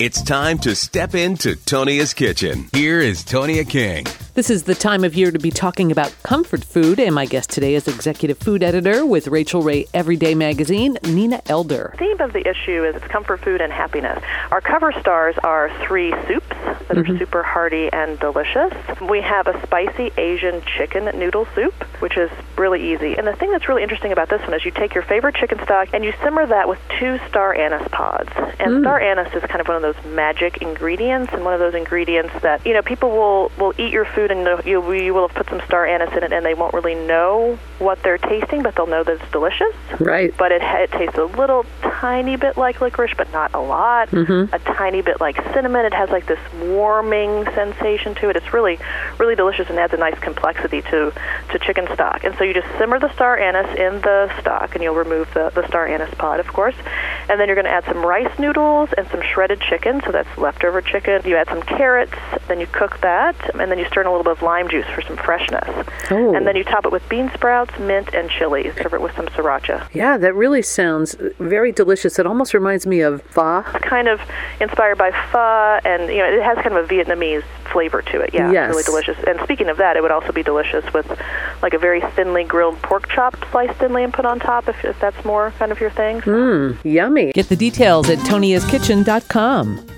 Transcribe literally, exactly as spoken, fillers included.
It's time to step into Tonia's kitchen. Here is Tonia King. This is the time of year to be talking about comfort food, and my guest today is executive food editor with Rachel Ray Everyday Magazine, Nina Elder. The theme of the issue is it's comfort food and happiness. Our cover stars are three soups that mm-hmm. are super hearty and delicious. We have a spicy Asian chicken noodle soup, which is really easy. And the thing that's really interesting about this one is you take your favorite chicken stock and you simmer that with two star anise pods. And mm. star anise is kind of one of those magic ingredients, and one of those ingredients that, you know, people will, will eat your food and you, you will have put some star anise in it and they won't really know what they're tasting, but they'll know that it's delicious. Right. But it, it tastes a little tiny bit like licorice, but not a lot. Mm-hmm. A tiny bit like cinnamon. It has like this warming sensation to it. It's really, really delicious and adds a nice complexity to, to chicken stock. And so you just simmer the star anise in the stock, and you'll remove the, the star anise pod, of course. And then you're going to add some rice noodles and some shredded chicken, so that's leftover chicken. You add some carrots, then you cook that, and then you stir in a little bit of lime juice for some freshness. Oh. And then you top it with bean sprouts, mint, and chili. Serve it with some sriracha. Yeah, that really sounds very delicious. It almost reminds me of pho. It's kind of inspired by pho, and you know, it has kind of a Vietnamese flavor to it. Yeah, yes. Really delicious. And speaking of that, it would also be delicious with like a very thinly grilled pork chop sliced thinly and put on top, if, if that's more kind of your thing. Mmm, yummy. Get the details at tonias kitchen dot com.